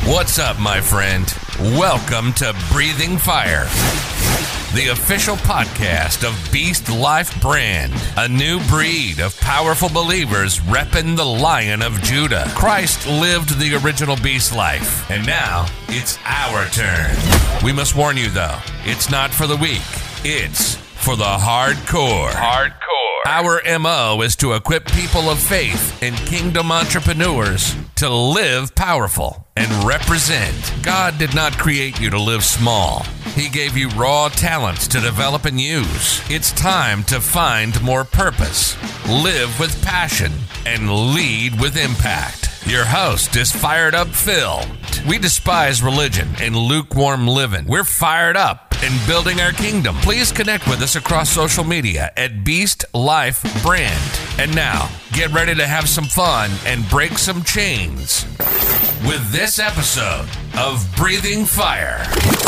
What's up, my friend? Welcome to Breathing Fire, the official podcast of Beast Life Brand, a new breed of powerful believers repping the Lion of Judah. Christ lived the original Beast life, and now it's our turn. We must warn you, though, it's not for the weak. It's for the hardcore. Our MO is to equip people of faith and kingdom entrepreneurs to live powerful and represent. God did not create you to live small. He gave you raw talents to develop and use. It's time to find more purpose, live with passion, and lead with impact. Your host is Fired Up Phil. We despise religion and lukewarm living. We're fired up and building our kingdom. Please connect with us across social media at Beast Life Brand. And now, get ready to have some fun and break some chains with this episode of Breathing Fire.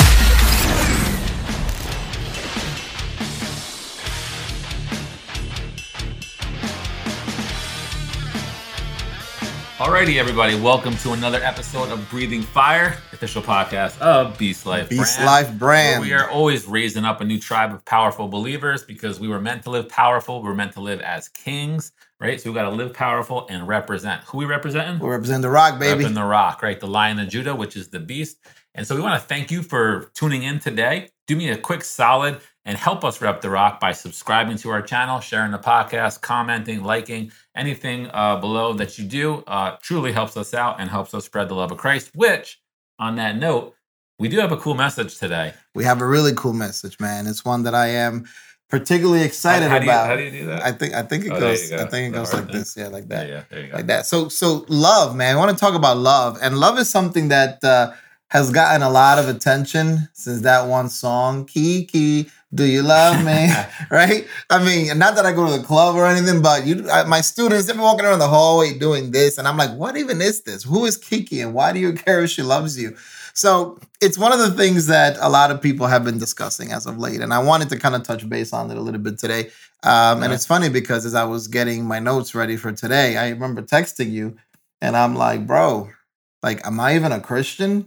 Alrighty, everybody, welcome to another episode of Breathing Fire, official podcast of Beast Life Brand. Beast Life Brand. We are always raising up a new tribe of powerful believers because we were meant to live powerful. We're meant to live as kings, right? So we got to live powerful and represent. Who we representing? We represent the Rock, baby. Repping the Rock, right? The Lion of Judah, which is the Beast. And so we want to thank you for tuning in today. Do me a quick solid and help us rep the Rock by subscribing to our channel, sharing the podcast, commenting, liking, anything below that you do truly helps us out and helps us spread the love of Christ, which, on that note, we do have a cool message today. We have a really cool message, man. It's one that I am particularly excited about. How do you do that? I think it goes. I think it goes like this. Yeah, like that. Yeah, there you go. Like that. So love, man. I want to talk about love, and love is something that has gotten a lot of attention since that one song, Kiki. Do you love me? Right? I mean, not that I go to the club or anything, but my students, they've been walking around the hallway doing this, and I'm like, what even is this? Who is Kiki, and why do you care if she loves you? So it's one of the things that a lot of people have been discussing as of late, and I wanted to kind of touch base on it a little bit today. And it's funny because as I was getting my notes ready for today, I remember texting you, and I'm like, bro, like, am I even a Christian?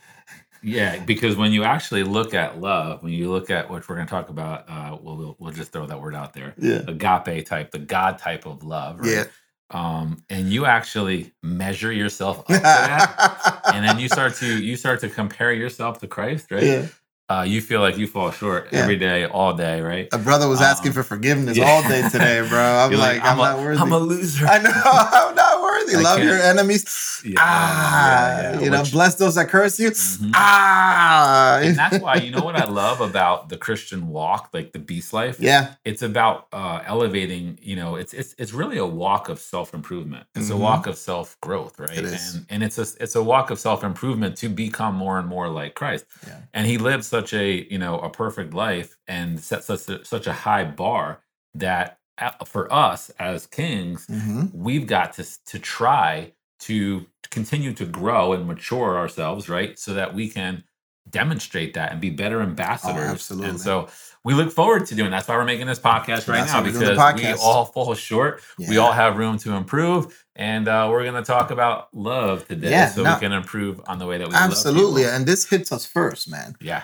Yeah, because when you actually look at love, when you look at what we're going to talk about, we'll just throw that word out there. Yeah. Agape type, the God type of love, right? Yeah. And you actually measure yourself up to that, and then you start to compare yourself to Christ, right? Yeah. You feel like you fall short every day, all day, right? A brother was asking for forgiveness all day today, bro. I'm like, I'm not worthy. I'm a loser. I know, I'm not worthy. Love your enemies. Yeah. Bless those that curse you. Mm-hmm. And And that's why, you know what I love about the Christian walk, like the Beast Life? Yeah. It's about elevating, it's really a walk of self-improvement. It's a walk of self-growth, right? It is. And it's a walk of self-improvement to become more and more like Christ. Yeah. And he lived such a perfect life and set such a high bar that for us as kings, we've got to try to continue to grow and mature ourselves, right? So that we can demonstrate that and be better ambassadors. Oh, absolutely. And so we look forward to doing that. That's why we're making this podcast right now, because we all fall short. Yeah. We all have room to improve. And we're going to talk about love today we can improve on the way that we love Absolutely. people. And this hits us first, man. Yeah.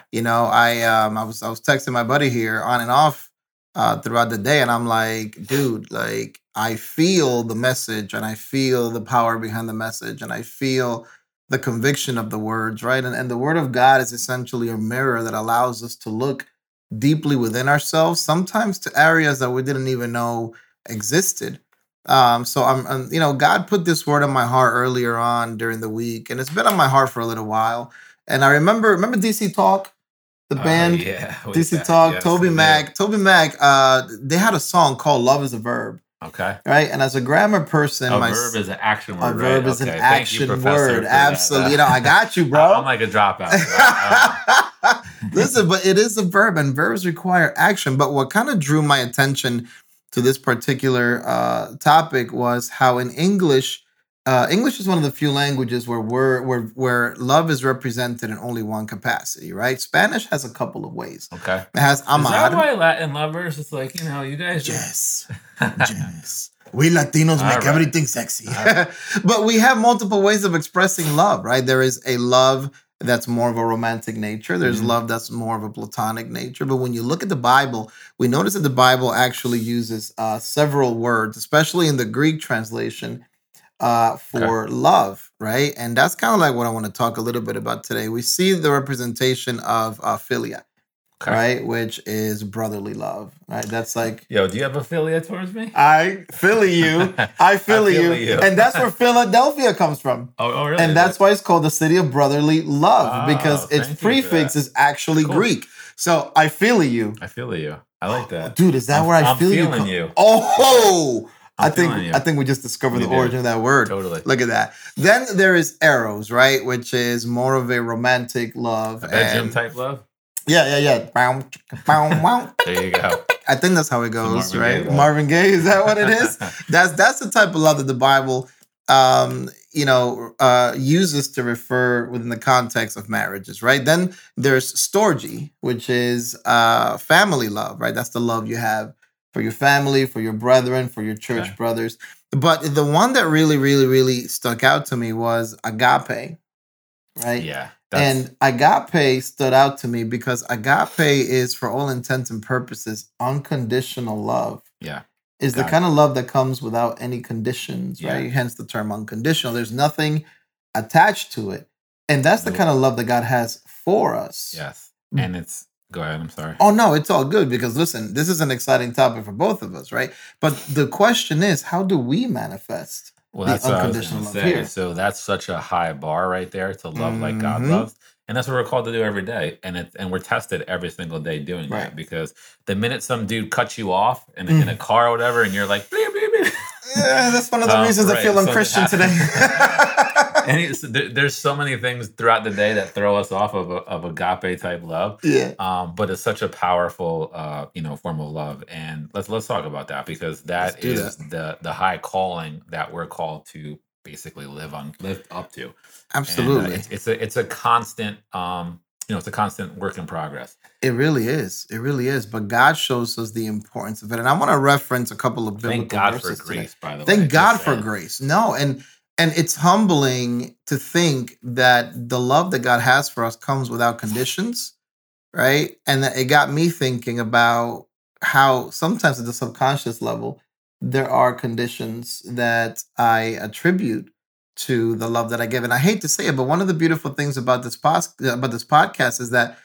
I was texting my buddy here on and off throughout the day, and I'm like, dude, like, I feel the message, and I feel the power behind the message, and I feel the conviction of the words, right? And the word of God is essentially a mirror that allows us to look deeply within ourselves, sometimes to areas that we didn't even know existed. So I'm God put this word on my heart earlier on during the week, and it's been on my heart for a little while. And I remember DC Talk, the band, DC Talk, yes, Toby Mac, they had a song called "Love Is a Verb." Okay. Right, and as a grammar person, verb is an action word. A verb is an action word. Absolutely, I got you, bro. I'm like a dropout. Listen, but it is a verb, and verbs require action. But what kind of drew my attention to this particular topic was how in English English is one of the few languages where love is represented in only one capacity, right? Spanish has a couple of ways. Okay. It has amar. Is that why Latin lovers? It's like, you guys. Yes. Yes. We Latinos make right. everything sexy. But we have multiple ways of expressing love, right? There is a love that's more of a romantic nature. There's love that's more of a platonic nature. But when you look at the Bible, we notice that the Bible actually uses several words, especially in the Greek translation, for love, right? And that's kind of like what I want to talk a little bit about today. We see the representation of philia, right? Which is brotherly love, right? That's like... Yo, do you have a philia towards me? I feel you. I feel you. And that's where Philadelphia comes from. Oh, really? And that's why it's called the city of brotherly love, because its prefix is actually Greek. So I feel you. I feel you. I like that. Dude, is that where I feel you? I'm feeling you. Oh, I think we just discovered the origin of that word. Totally. Look at that. Then there is eros, right? Which is more of a romantic love. A bedroom type love? Yeah. There you go. I think that's how it goes, right? Gaye, Marvin Gaye, is that what it is? That's the type of love that the Bible uses to refer within the context of marriages, right? Then there's storge, which is family love, right? That's the love you have for your family, for your brethren, for your church brothers. But the one that really, really, really stuck out to me was agape, right? Yeah. And agape stood out to me because agape is, for all intents and purposes, unconditional love. Yeah. Is the kind of love that comes without any conditions, right? Hence the term unconditional. There's nothing attached to it. And that's the kind of love that God has for us. Yes. And it's... Go ahead, I'm sorry. Oh, no, it's all good because, listen, this is an exciting topic for both of us, right? But the question is, how do we manifest the unconditional love here? So that's such a high bar right there to love like God loves. And that's what we're called to do every day. And we're tested every single day doing that, because the minute some dude cuts you off in a car or whatever, and you're like, bleep, bleep, bleep. Yeah, that's one of the reasons I feel unchristian today. And there's so many things throughout the day that throw us off of agape type love. Yeah. But it's such a powerful, form of love. And let's talk about that, because that is the high calling that we're called to basically live up to. Absolutely. And, it's a constant, it's a constant work in progress. It really is. It really is. But God shows us the importance of it. And I want to reference a couple of biblical Thank God verses for grace, by the way. Thank God for grace. No, and it's humbling to think that the love that God has for us comes without conditions, right? And it got me thinking about how sometimes at the subconscious level, there are conditions that I attribute to the love that I give. And I hate to say it, but one of the beautiful things about this podcast is that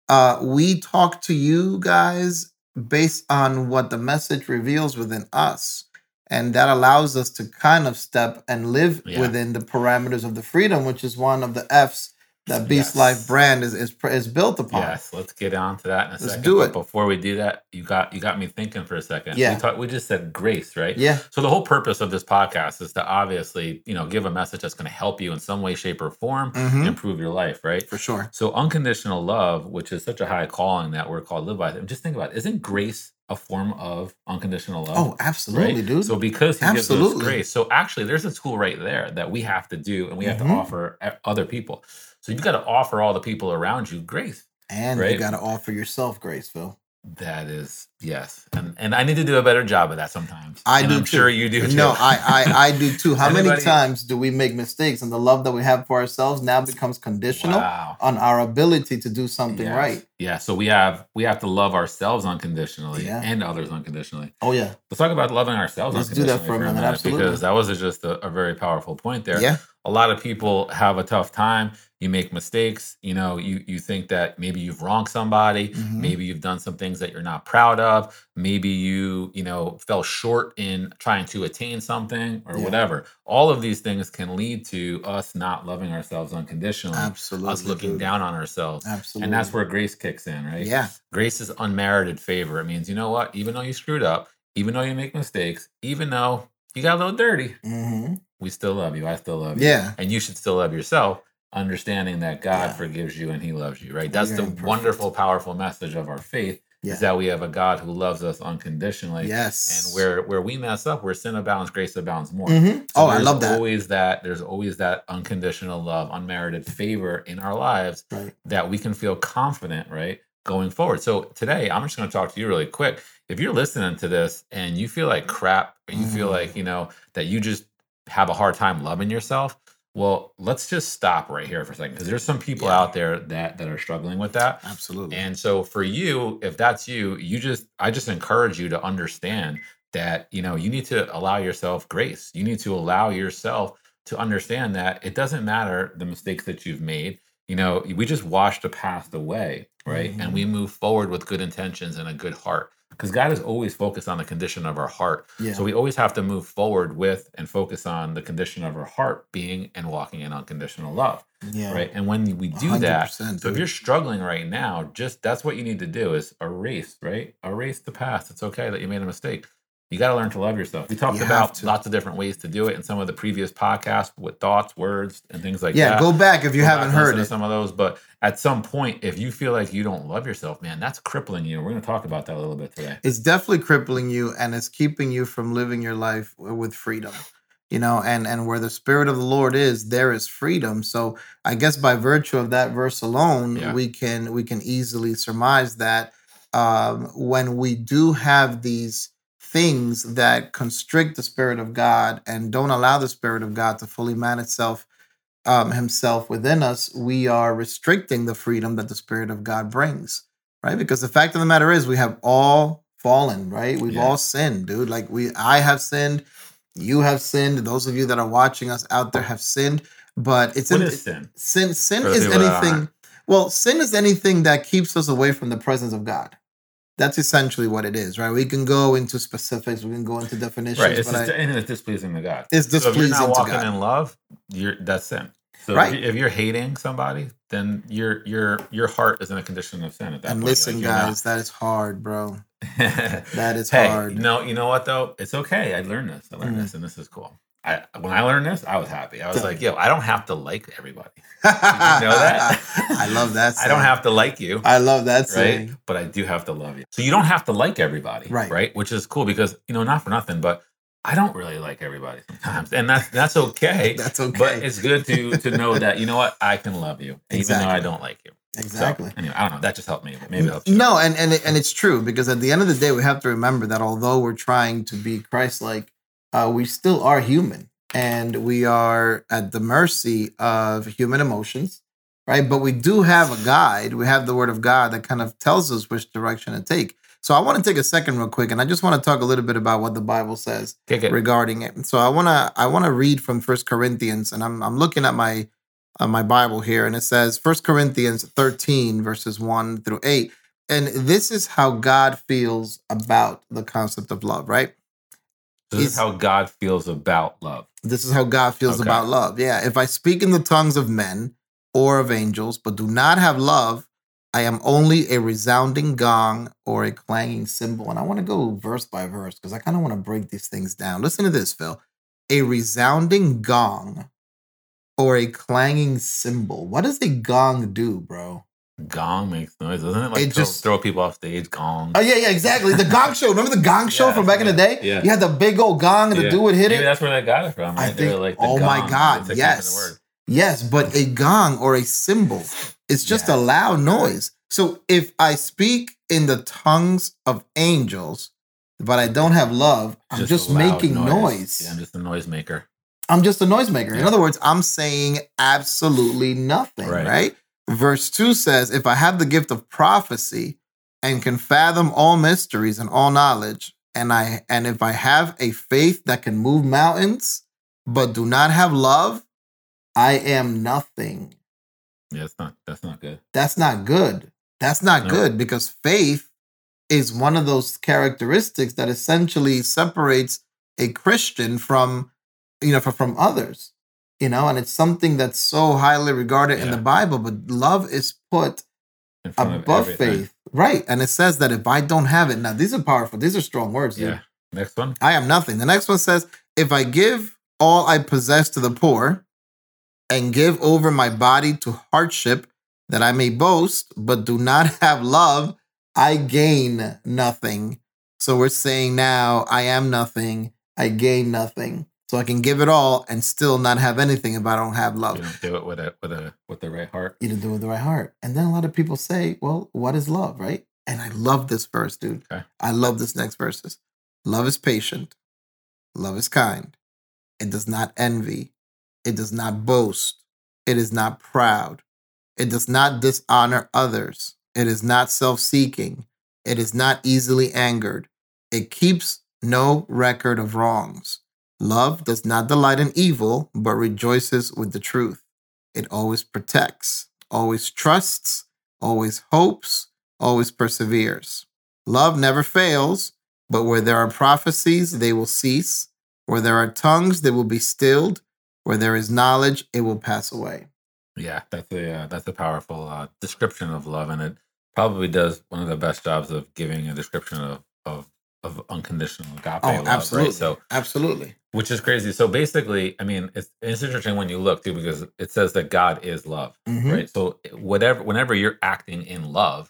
we talk to you guys based on what the message reveals within us. And that allows us to kind of step and live within the parameters of the freedom, which is one of the F's that Beast Life brand is built upon. Yes, let's get on to that in a second. Do it. But before we do that, you got me thinking for a second. Yeah. We just said grace, right? Yeah. So the whole purpose of this podcast is to obviously, give a message that's going to help you in some way, shape, or form, improve your life, right? For sure. So unconditional love, which is such a high calling that we're called to live by, just think about it. Isn't grace a form of unconditional love? Oh, absolutely, right? dude. So because he gives us grace, so actually there's a tool right there that we have to do, and we have to offer other people. So you've got to offer all the people around you grace. And you got to offer yourself grace, Phil. That is, yes. And I need to do a better job of that sometimes. I'm sure you do too. No, I do too. How many times do we make mistakes, and the love that we have for ourselves now becomes conditional on our ability to do something right? Yeah, so we have to love ourselves unconditionally and others unconditionally. Oh, yeah. Let's talk about loving ourselves unconditionally. Let's do that for a minute, absolutely. Because that was just a very powerful point there. Yeah. A lot of people have a tough time. You make mistakes. You think that maybe you've wronged somebody. Maybe you've done some things that you're not proud of. Maybe you fell short in trying to attain something or whatever. All of these things can lead to us not loving ourselves unconditionally. Absolutely. Us looking down on ourselves. Absolutely. And that's where grace kicks in, right? Yeah. Grace is unmerited favor. It means, you know what? Even though you screwed up, even though you make mistakes, even though you got a little dirty, we still love you. I still love you. Yeah. And you should still love yourself, understanding that God forgives you and he loves you, right? That's the wonderful, powerful message of our faith. is that we have a God who loves us unconditionally. Yes. And where we mess up, where sin abounds, grace abounds more. Mm-hmm. So I love that. There's always that unconditional love, unmerited favor in our lives, Right. that we can feel confident, right, going forward. So today, I'm just going to talk to you really quick. If you're listening to this and you feel like crap, or you feel like, that you just have a hard time loving yourself, well, let's just stop right here for a second, because there's some people out there that are struggling with that. Absolutely. And so for you, if that's you, I just encourage you to understand that, you need to allow yourself grace. You need to allow yourself to understand that it doesn't matter the mistakes that you've made. We just wash the past away, right? And we move forward with good intentions and a good heart. Because God is always focused on the condition of our heart. Yeah. So we always have to move forward with and focus on the condition of our heart being and walking in unconditional love. Yeah. Right. And when we do that, so if dude. you're struggling right now, that's what you need to do is erase, right? Erase the past. It's okay that you made a mistake. You got to learn to love yourself. We talked about lots of different ways to do it in some of the previous podcasts with thoughts, words, and things like that. Yeah, go back if you haven't heard it. Some of those, but at some point, if you feel like you don't love yourself, man, that's crippling you. We're going to talk about that a little bit today. It's definitely crippling you, and it's keeping you from living your life with freedom. And where the Spirit of the Lord is, there is freedom. So I guess by virtue of that verse alone, we can easily surmise that when we do have these things that constrict the Spirit of God and don't allow the Spirit of God to fully manifest himself within us, we are restricting the freedom that the Spirit of God brings, right? Because the fact of the matter is we have all fallen, right? We've all sinned, dude. Like I have sinned, you have sinned, those of you that are watching us out there have sinned, but what is sin? Sin is anything. Well, sin is anything that keeps us away from the presence of God. That's essentially what it is, right? We can go into specifics. We can go into definitions. Right. Anything that's displeasing to God. It's displeasing to God. So if you're not walking in love, that's sin. So if you're hating somebody, then your heart is in a condition of sin at that point. And listen, guys, that is hard, bro. That is hard. You know what, though? It's okay. I learned this. And this is cool. When I learned this, I was happy. I was like, I don't have to like everybody. Did you know that? I love that saying. I don't have to like you. I love that saying. Right? But I do have to love you. So you don't have to like everybody. Right? Which is cool because, not for nothing, but I don't really like everybody sometimes. And that's okay. That's okay. But it's good to know that, you know what? I can love you. Even though I don't like you. Exactly. So, anyway, I don't know. That just helped me. But maybe it helps you. No, and it's true because at the end of the day, we have to remember that although we're trying to be Christ-like, we still are human. And we are at the mercy of human emotions, right? But we do have a guide. We have the Word of God that kind of tells us which direction to take. So I want to take a second real quick, and I just want to talk a little bit about what the Bible says regarding it. So I want to read from 1 Corinthians, and I'm looking at my Bible here, and it says 1 Corinthians 13, verses 1 through 8. And this is how God feels about the concept of love, right? This is how God feels about love. This is how God feels about love. Yeah. If I speak in the tongues of men or of angels, but do not have love, I am only a resounding gong or a clanging cymbal. And I want to go verse by verse because I kind of want to break these things down. Listen to this, Phil. A resounding gong or a clanging cymbal. What does a gong do, bro? Gong makes noise, doesn't it? Like just throw people off stage. Gong. Oh yeah, exactly. The Gong Show. Remember the Gong Show from back in the day? Yeah. You had the big old gong and the dude would hit it. Maybe that's where they got it from. Right? I think. Like oh gong, my God! Yes. Yes, but a gong or a cymbal is just a loud noise. So if I speak in the tongues of angels, but I don't have love, I'm just making noise. Yeah, I'm just a noisemaker. I'm just a noisemaker. In other words, I'm saying absolutely nothing, right? Verse 2 says, if I have the gift of prophecy and can fathom all mysteries and all knowledge, and if I have a faith that can move mountains, but do not have love, I am nothing. Yeah, that's not good. That's not good. That's not good because faith is one of those characteristics that essentially separates a Christian from others. And it's something that's so highly regarded in the Bible, but love is put above faith. Right. And it says that if I don't have it, now these are powerful. These are strong words. Dude. Yeah. Next one. I am nothing. The next one says, if I give all I possess to the poor and give over my body to hardship that I may boast, but do not have love, I gain nothing. So we're saying now, I am nothing. I gain nothing. So I can give it all and still not have anything if I don't have love. You don't do it with the right heart. You don't do it with the right heart. And then a lot of people say, well, what is love, right? And I love this verse, dude. Okay. I love this next verses. Love is patient. Love is kind. It does not envy. It does not boast. It is not proud. It does not dishonor others. It is not self-seeking. It is not easily angered. It keeps no record of wrongs. Love does not delight in evil, but rejoices with the truth. It always protects, always trusts, always hopes, always perseveres. Love never fails, but where there are prophecies, they will cease. Where there are tongues, they will be stilled. Where there is knowledge, it will pass away. Yeah, that's a powerful description of love, and it probably does one of the best jobs of giving a description of unconditional agape love. Absolutely. Right? So Absolutely. which is crazy. So basically, I mean, it's interesting when you look too, because it says that God is love, Mhm. right? So whenever you're acting in love,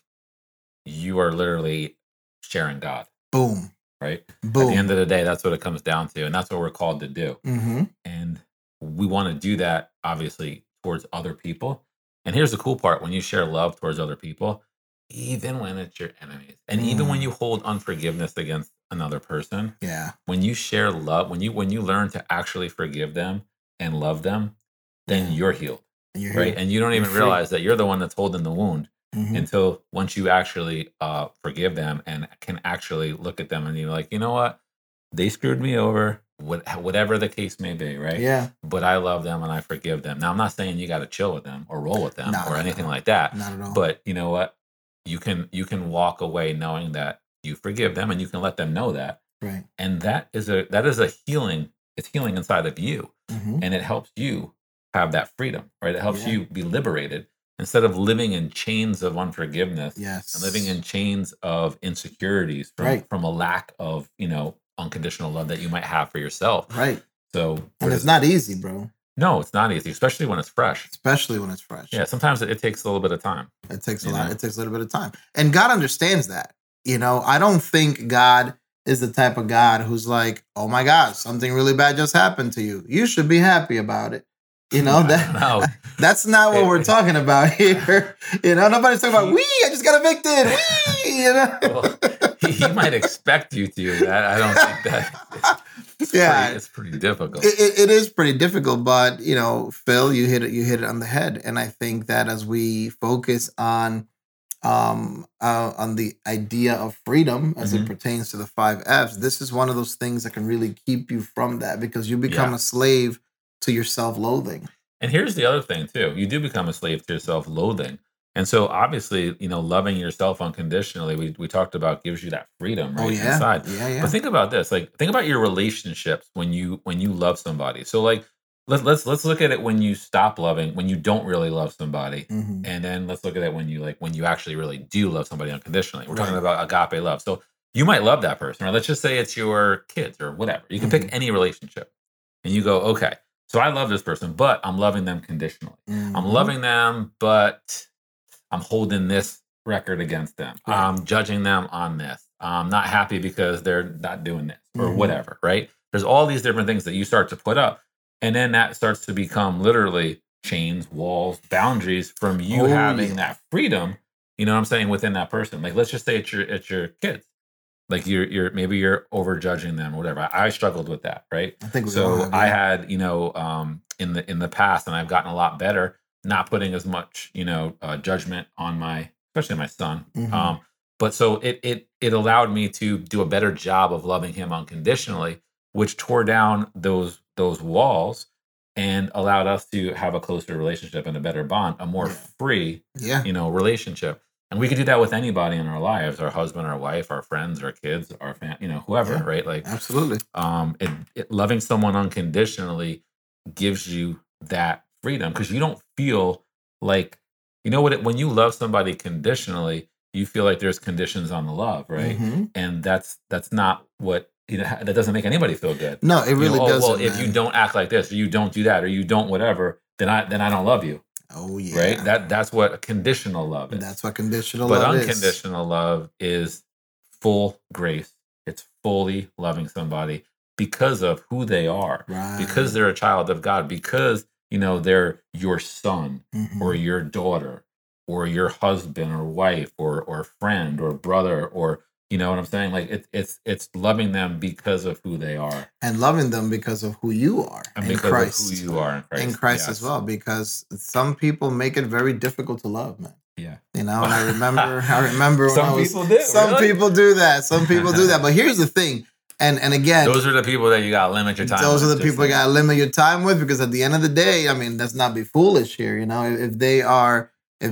you are literally sharing God, Boom. right? Boom. At the end of the day, that's what it comes down to, and that's what we're called to do. Mm-hmm. And we want to do that, obviously, towards other people. And here's the cool part: when you share love towards other people, even when it's your enemies, and even when you hold unforgiveness against another person, Yeah. when you share love, when you learn to actually forgive them and love them, then Yeah. you're healed, And you're right? here. And you don't You're even free. realize that you're the one that's holding the wound Mhm. until once you actually forgive them and can actually look at them and you're like, you know what? They screwed me over, whatever the case may be, right? Yeah. But I love them and I forgive them. Now, I'm not saying you got to chill with them or roll with them No, or no, anything no. like that. Not at all. But you know what? You can walk away knowing that you forgive them, and you can let them know that. Right. And that is a healing. It's healing inside of you, Mm-hmm. and it helps you have that freedom, right? It helps Yeah. you be liberated instead of living in chains of unforgiveness Yes. and living in chains of insecurities Right. from a lack of unconditional love that you might have for yourself. Right. So And it's not easy, bro. No, it's not easy, especially when it's fresh. Especially when it's fresh. Yeah, sometimes it takes a little bit of time. It takes a You lot. know? It takes a little bit of time. And God understands that. I don't think God is the type of God who's like, oh my gosh, something really bad just happened to you. You should be happy about it. No. That's not what we're talking about here. Nobody's talking about, I just got evicted. Well, he might expect you to do that. I don't think that. It's pretty difficult. It is pretty difficult, but Phil, you hit it on the head, and I think that as we focus on the idea of freedom as it pertains to the 5 F's, this is one of those things that can really keep you from that, because you become a slave to your self-loathing. And here's the other thing too: you do become a slave to your self-loathing. And so obviously, loving yourself unconditionally, we talked about, gives you that freedom, right? Inside. Yeah. But think about this. Think about your relationships when you love somebody. So let's look at it when you stop loving, when you don't really love somebody. Mm-hmm. And then let's look at it when you actually really do love somebody unconditionally. We're talking Right. about agape love. So you might love that person, or let's just say it's your kids or whatever. You can pick any relationship. And you go, okay, so I love this person, but I'm loving them conditionally. Mm-hmm. I'm loving them, but I'm holding this record against them. Right. I'm judging them on this. I'm not happy because they're not doing this or Mhm. whatever, right? There's all these different things that you start to put up. And then that starts to become literally chains, walls, boundaries from you having that freedom, you know what I'm saying, within that person. Let's just say it's your kids. Maybe you're over judging them or whatever. I struggled with that, right? I think I had, in the past, and I've gotten a lot better, not putting as much, judgment on especially my son. Mhm. But so it allowed me to do a better job of loving him unconditionally, which tore down those walls and allowed us to have a closer relationship and a better bond, a more free, relationship. And we could do that with anybody in our lives: our husband, our wife, our friends, our kids, our whoever, right? Absolutely. Loving someone unconditionally gives you that freedom, because you don't feel like, when you love somebody conditionally, you feel like there's conditions on the love, right? Mhm. And that's not what, that doesn't make anybody feel good. No, it really doesn't. Well, if you don't act like this, or you don't do that, or you don't whatever, then I don't love you. Oh yeah. Right? That's what conditional love is. That's what conditional but love is. unconditional love is full grace. It's fully loving somebody because of who they are, Right. because they're a child of God, because they're your son or your daughter or your husband or wife or friend or brother, or you know what I'm saying? Like it's loving them because of who they are, and loving them because of who you are and in because Christ. of who you are in Christ. In Christ Yes. as well, because some people make it very difficult to love, man. Yeah. And I remember some people do. Some really? people do that. Some people do that. But here's the thing. And again, those are the people that you gotta limit your time with. Those are the people you gotta limit your time with, because at the end of the day, I mean, let's not be foolish here. If they are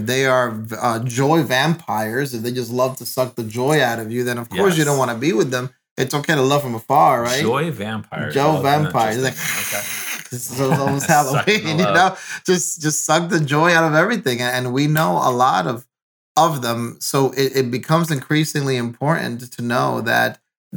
joy vampires, if they just love to suck the joy out of you, then of course you don't want to be with them. It's okay to love from afar, right? Joy vampires. Joy vampires. Like, okay. This is almost Halloween, just suck the joy out of everything. And we know a lot of them. So it becomes increasingly important to know that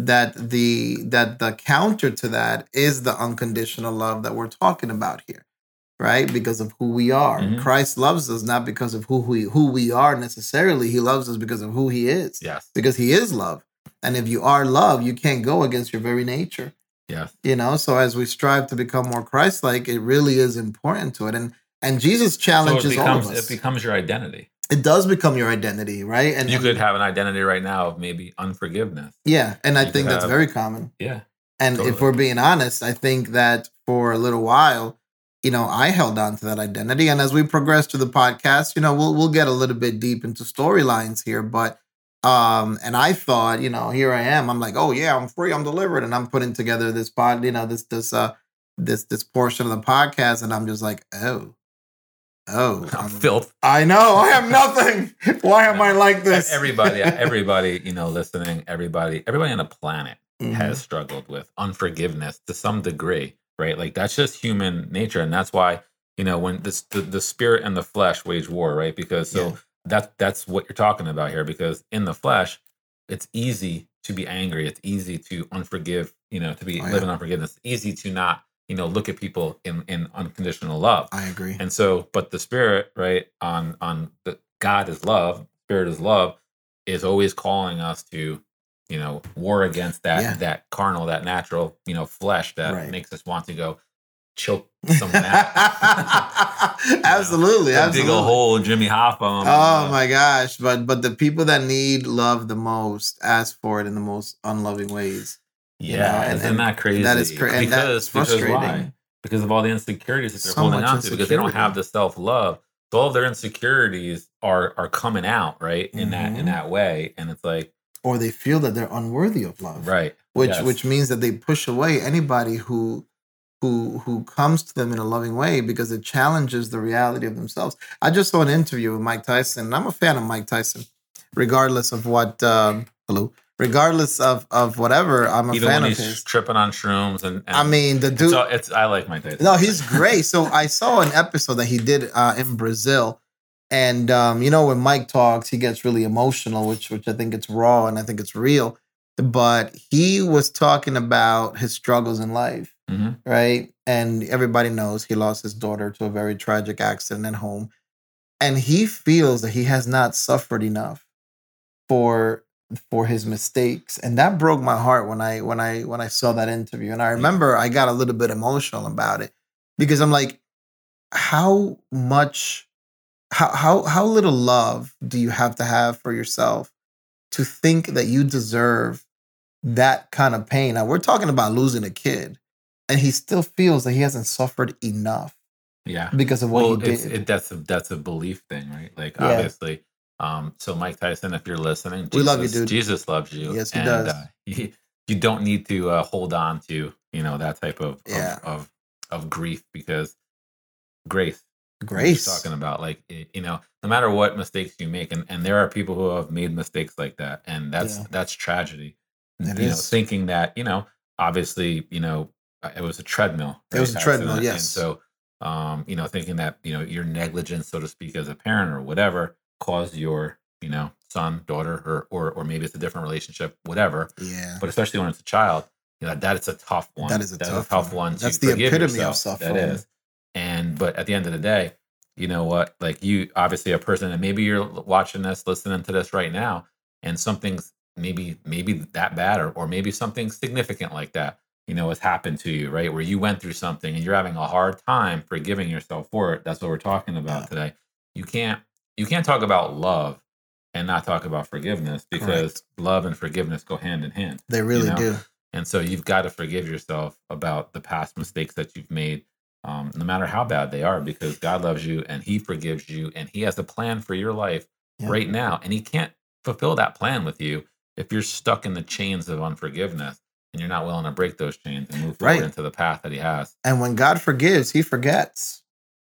the counter to that is the unconditional love that we're talking about here, right? Because of who we are. Mm-hmm. Christ loves us not because of who we are necessarily. He loves us because of who he is. Yes. Because he is love. And if you are love, you can't go against your very nature. Yeah. So as we strive to become more Christ-like, it really is important to it. And Jesus challenges all of us. It becomes your identity. It does become your identity, right? And you could have an identity right now of maybe unforgiveness. Yeah, and I think that's very common. Yeah. And if we're being honest, I think that for a little while, I held on to that identity. And as we progress through the podcast, we'll get a little bit deep into storylines here. But and I thought, here I am. I'm like, oh yeah, I'm free, I'm delivered, and I'm putting together this pod, this portion of the podcast, and I'm just like, oh, I'm filth. I know, I have nothing. Why am I like this? Everybody, listening, everybody on the planet has struggled with unforgiveness to some degree, right? Like that's just human nature, and that's why when the spirit and the flesh wage war, right? Because that's what you're talking about here. Because in the flesh, it's easy to be angry. It's easy to unforgive. To be living unforgiveness. It's easy to not look at people in unconditional love. I agree. And so, but the spirit, right, on the God is love, spirit is love, is always calling us to, war against that carnal, that natural, flesh that makes us want to go choke someone out. Absolutely. Dig a hole, Jimmy Hoffa. Oh my gosh. But the people that need love the most ask for it in the most unloving ways. Yeah, isn't that crazy? That is crazy. Because why? Because of all the insecurities that they're holding on to, because they don't have the self-love. So all of their insecurities are coming out, right? In that way. And it's like, or they feel that they're unworthy of love. Right. Which means that they push away anybody who comes to them in a loving way, because it challenges the reality of themselves. I just saw an interview with Mike Tyson, and I'm a fan of Mike Tyson, regardless of what regardless of whatever, I'm a fan of his. He's tripping on shrooms and I mean, the dude. I like Mike Tyson. No, he's great. So I saw an episode that he did in Brazil, and when Mike talks, he gets really emotional, which I think it's raw and I think it's real. But he was talking about his struggles in life, right? And everybody knows he lost his daughter to a very tragic accident at home, and he feels that he has not suffered enough for his mistakes, and that broke my heart when I saw that interview. And I remember I got a little bit emotional about it, because I'm like, how little love do you have to have for yourself to think that you deserve that kind of pain? Now we're talking about losing a kid, and he still feels that he hasn't suffered enough. Yeah, because of what he did. That's a belief thing, right? Like obviously. So Mike Tyson, if you're listening, we love you, dude. Jesus loves you. Yes, he does. You don't need to hold on to that type of grief, because grace. He's talking about, like, no matter what mistakes you make, and there are people who have made mistakes like that, and that's tragedy. Thinking that obviously it was a treadmill. Right? It was a treadmill, yes. And so thinking that your negligence, so to speak, as a parent or whatever, caused your son, daughter, or maybe it's a different relationship, whatever. Yeah. But especially when it's a child, that is a tough one. That is a tough one. one. That's the epitome of suffering. That is. But at the end of the day, you know what, like you obviously a person, and maybe you're watching this, listening to this right now, and something's maybe that bad, or maybe something significant like that, has happened to you, right? Where you went through something and you're having a hard time forgiving yourself for it. That's what we're talking about today. You can't talk about love and not talk about forgiveness, because love and forgiveness go hand in hand. They really do. And so you've got to forgive yourself about the past mistakes that you've made, no matter how bad they are, because God loves you and he forgives you and he has a plan for your life right now. And he can't fulfill that plan with you if you're stuck in the chains of unforgiveness and you're not willing to break those chains and move forward into the path that he has. And when God forgives, he forgets.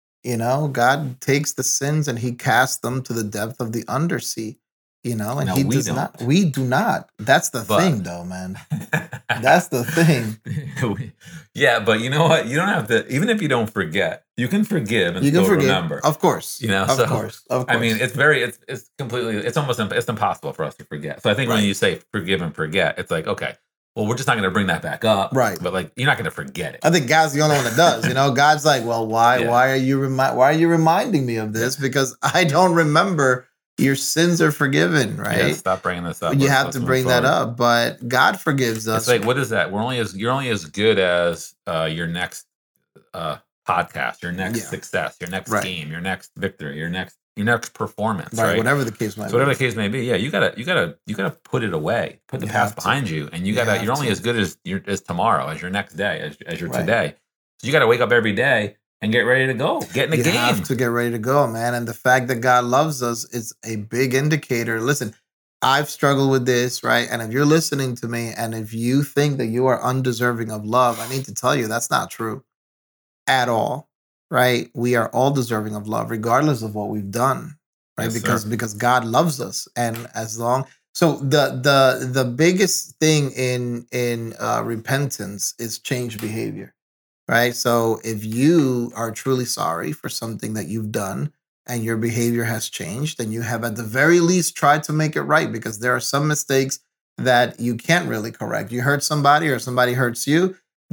God takes the sins and he casts them to the depth of the undersea. And now, he does not. We do not. That's the thing, though, man. That's the thing. Yeah, but you know what? You don't have to. Even if you don't forget, you can forgive and still remember. Of course. Of course. I mean, it's completely. It's almost. It's impossible for us to forget. So I think when you say forgive and forget, it's like, okay, well, we're just not going to bring that back up, right? But like, you're not going to forget it. I think God's the only one that does. God's like, well, why are you reminding me of this? Because I don't remember. Your sins are forgiven, right? Yeah, stop bringing this up. You have to bring that up, but God forgives us. It's like, what is that? You're only as good as your next podcast, your next success, your next game, your next victory, your next performance, right? Whatever the case might be. Whatever the case may be, yeah, you gotta put it away, put the past behind you, and you're only as good as tomorrow, as your next day, as your today. So you got to wake up every day and get ready to go. Get in the game. You have to get ready to go, man. And the fact that God loves us is a big indicator. Listen, I've struggled with this, right? And if you're listening to me and if you think that you are undeserving of love, I need to tell you that's not true at all, right? We are all deserving of love, regardless of what we've done, right? Yes, because God loves us. And so the biggest thing in repentance is change behavior. Right. So if you are truly sorry for something that you've done and your behavior has changed, then you have at the very least tried to make it right, because there are some mistakes that you can't really correct. You hurt somebody or somebody hurts you.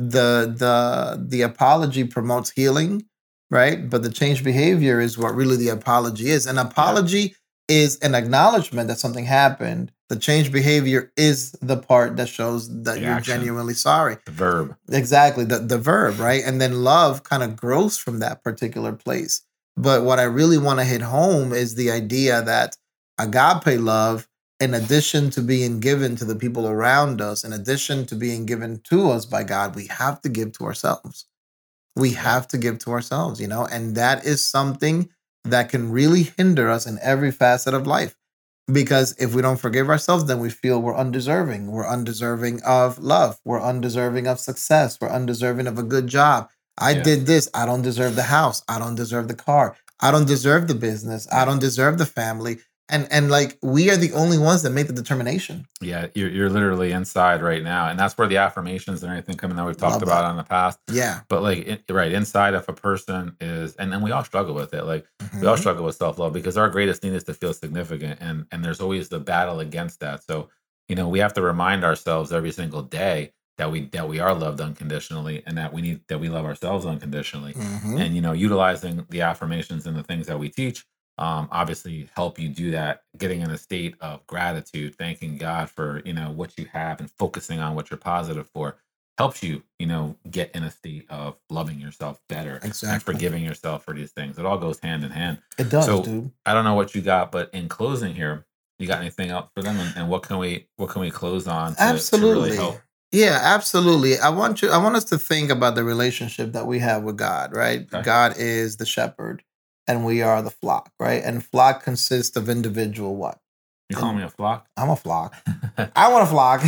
The apology promotes healing. Right. But the change behavior is what really the apology is. An apology is an acknowledgement that something happened. The change behavior is the part that shows that you're genuinely sorry. The verb. Exactly. The verb, right? And then love kind of grows from that particular place. But what I really want to hit home is the idea that agape love, in addition to being given to the people around us, in addition to being given to us by God, we have to give to ourselves. We have to give to ourselves, and that is something that can really hinder us in every facet of life. Because if we don't forgive ourselves, then we feel we're undeserving. We're undeserving of love. We're undeserving of success. We're undeserving of a good job. I did this. I don't deserve the house. I don't deserve the car. I don't deserve the business. I don't deserve the family. And like, we are the only ones that make the determination. Yeah, you're literally inside right now. And that's where the affirmations and everything coming that we've talked about in the past. Yeah. But like, inside of a person is, and then we all struggle with it. Like, we all struggle with self-love, because our greatest need is to feel significant. And there's always the battle against that. So, we have to remind ourselves every single day that we are loved unconditionally, and that we love ourselves unconditionally. And, utilizing the affirmations and the things that we teach, obviously help you do that, getting in a state of gratitude, thanking God for, what you have, and focusing on what you're positive for, helps you, get in a state of loving yourself better and forgiving yourself for these things. It all goes hand in hand. It does, dude. I don't know what you got, but in closing here, you got anything else for them? And what can we close on to really help? Yeah, absolutely. I want us to think about the relationship that we have with God, right? Okay. God is the shepherd and we are the flock, right? And flock consists of individual what? You call me a flock? I'm a flock. I want a flock.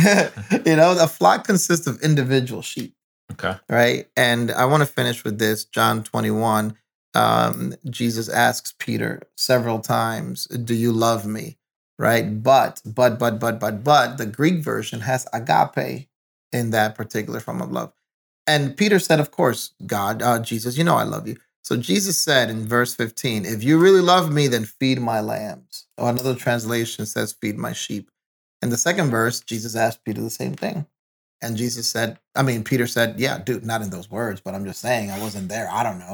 A flock consists of individual sheep. Okay. Right? And I want to finish with this. John 21, Jesus asks Peter several times, do you love me? Right? But, the Greek version has agape in that particular form of love. And Peter said, of course, God, Jesus, I love you. So Jesus said in verse 15, if you really love me, then feed my lambs. Or another translation says, feed my sheep. In the second verse, Jesus asked Peter the same thing. And Peter said, yeah, dude, not in those words, but I'm just saying, I wasn't there. I don't know.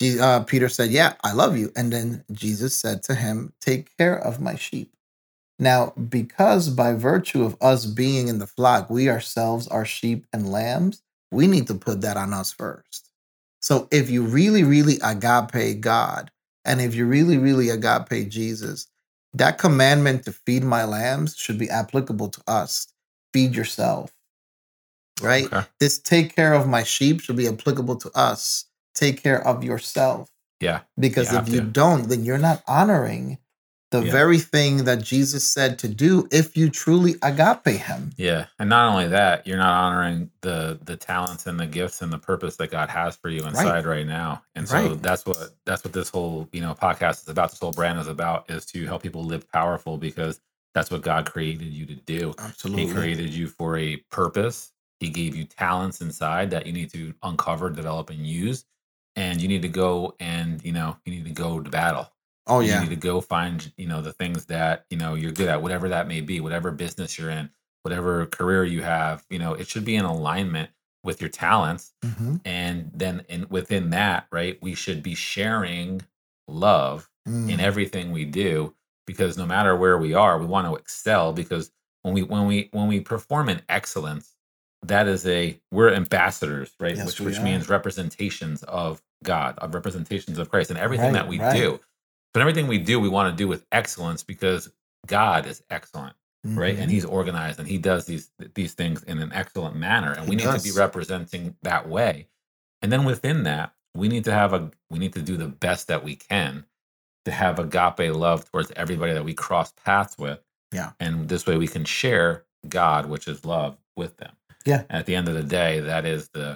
Peter said, yeah, I love you. And then Jesus said to him, take care of my sheep. Now, because by virtue of us being in the flock, we ourselves are sheep and lambs, we need to put that on us first. So if you really, really agape God, and if you really, really agape Jesus, that commandment to feed my lambs should be applicable to us. Feed yourself, right? Okay. This take care of my sheep should be applicable to us. Take care of yourself. Yeah. Because if you to. don't, then you're not honoring the very thing that Jesus said to do if you truly agape him. Yeah. And not only that, you're not honoring the talents and the gifts and the purpose that God has for you inside right now. And so that's what this whole, podcast is about. This whole brand is about, is to help people live powerful, because that's what God created you to do. Absolutely. He created you for a purpose. He gave you talents inside that you need to uncover, develop, and use. And you need to go and, you need to go to battle. Oh, yeah. You need to go find, the things that, you're good at, whatever that may be, whatever business you're in, whatever career you have, it should be in alignment with your talents. Mm-hmm. And then within that, right, we should be sharing love in everything we do, because no matter where we are, we want to excel, because when we perform in excellence, that is we're ambassadors, right? Yes, which means representations of God, of representations of Christ, and everything that we right. do. But everything we do, we want to do with excellence, because God is excellent, right? And he's organized, and he does these things in an excellent manner. And we need to be representing that way. And then within that, we need to do the best that we can to have agape love towards everybody that we cross paths with. Yeah. And this way we can share God, which is love, with them. Yeah. And at the end of the day, that is because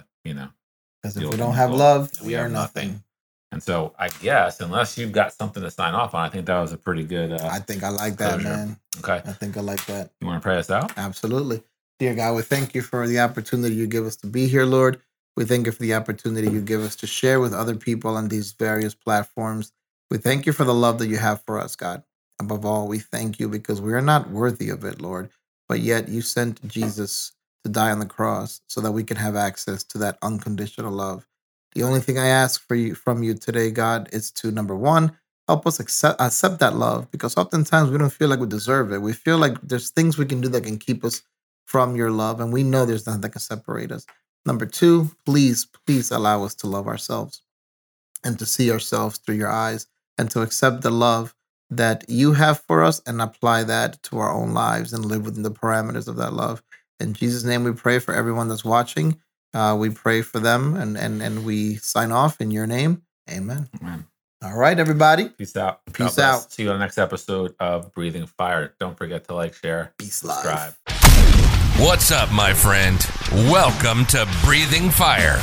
if we don't have love, we are nothing. And so I guess, unless you've got something to sign off on, I think that was a pretty good I think I like that, closure. man. Okay. I think I like that. You want to pray us out? Absolutely. Dear God, we thank you for the opportunity you give us to be here, Lord. We thank you for the opportunity you give us to share with other people on these various platforms. We thank you for the love that you have for us, God. Above all, we thank you because we are not worthy of it, Lord, but yet you sent Jesus to die on the cross so that we can have access to that unconditional love. The only thing I ask from you today, God, is to, number one, help us accept that love, because oftentimes we don't feel like we deserve it. We feel like there's things we can do that can keep us from your love, and we know there's nothing that can separate us. Number two, please allow us to love ourselves and to see ourselves through your eyes and to accept the love that you have for us and apply that to our own lives and live within the parameters of that love. In Jesus' name, we pray for everyone that's watching. We pray for them and we sign off in your name. Amen. Amen. All right, everybody. Peace out. Peace out. See you on the next episode of Breathing Fire. Don't forget to like, share, subscribe. What's up, my friend? Welcome to Breathing Fire,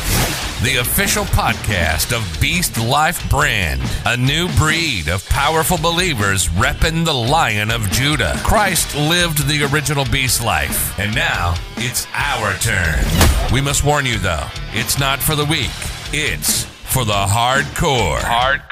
the official podcast of Beast Life Brand, a new breed of powerful believers repping the Lion of Judah. Christ lived the original beast life, and now it's our turn. We must warn you, though, it's not for the weak. It's for the hardcore.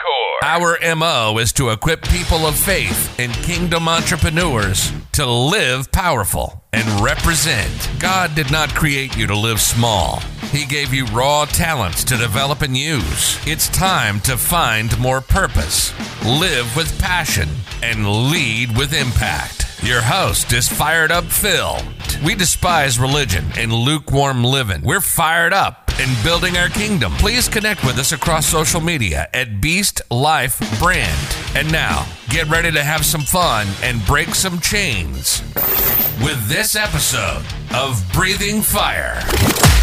Our MO is to equip people of faith and kingdom entrepreneurs to live powerful and represent. God did not create you to live small. He gave you raw talents to develop and use. It's time to find more purpose, live with passion, and lead with impact. Your host is Fired Up Phil. We despise religion and lukewarm living. We're fired up and building our kingdom. Please connect with us across social media at Beast Life Brand. And now, get ready to have some fun and break some chains with this episode of Breathing Fire.